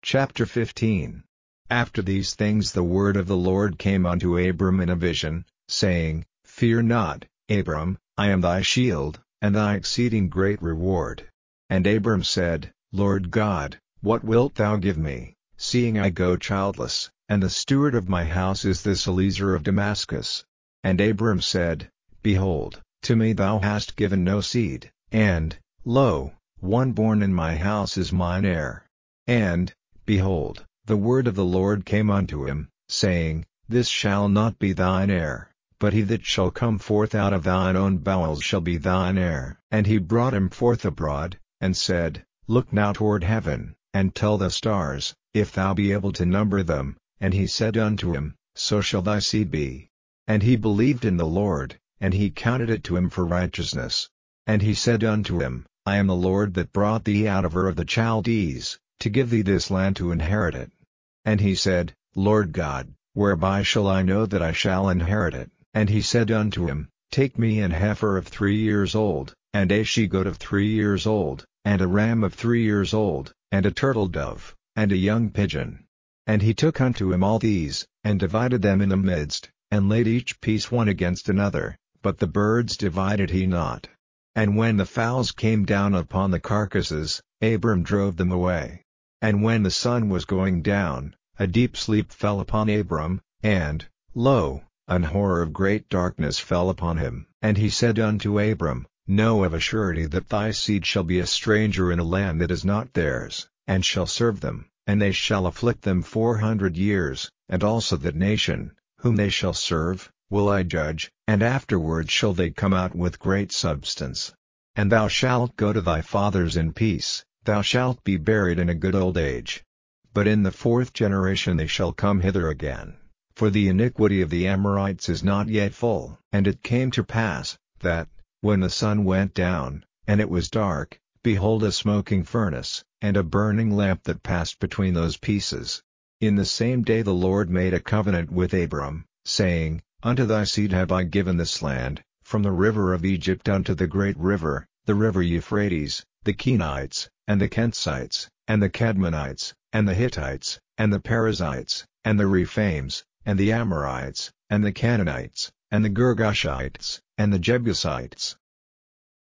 Chapter 15. After these things the word of the Lord came unto Abram in a vision, saying, Fear not, Abram, I am thy shield, and thy exceeding great reward. And Abram said, Lord God, what wilt thou give me, seeing I go childless, and the steward of my house is this Eliezer of Damascus? And Abram said, Behold, to me thou hast given no seed, and, lo, one born in my house is mine heir. And, behold, the word of the Lord came unto him, saying, This shall not be thine heir, but he that shall come forth out of thine own bowels shall be thine heir. And he brought him forth abroad, and said, Look now toward heaven, and tell the stars, if thou be able to number them. And he said unto him, So shall thy seed be. And he believed in the Lord, and he counted it to him for righteousness. And he said unto him, I am the Lord that brought thee out of Ur of the Chaldees, to give thee this land to inherit it. And he said, Lord God, whereby shall I know that I shall inherit it? And he said unto him, Take me an heifer of 3 years old, and a she-goat of 3 years old, and a ram of 3 years old, and a turtle dove, and a young pigeon. And he took unto him all these, and divided them in the midst, and laid each piece one against another, but the birds divided he not. And when the fowls came down upon the carcasses, Abram drove them away. And when the sun was going down, a deep sleep fell upon Abram, and, lo, an horror of great darkness fell upon him. And he said unto Abram, Know of a surety that thy seed shall be a stranger in a land that is not theirs, and shall serve them, and they shall afflict them 400 years, and also that nation, whom they shall serve, will I judge, and afterward shall they come out with great substance. And thou shalt go to thy fathers in peace, thou shalt be buried in a good old age. But in the 4th generation they shall come hither again, for the iniquity of the Amorites is not yet full. And it came to pass, that, when the sun went down, and it was dark, behold a smoking furnace, and a burning lamp that passed between those pieces. In the same day the Lord made a covenant with Abram, saying, Unto thy seed have I given this land, from the river of Egypt unto the great river, the river Euphrates, the Kenites, and the Kenzites, and the Cadmonites, and the Hittites, and the Perizzites, and the Rephaims, and the Amorites, and the Canaanites, and the Girgashites, and the Jebusites.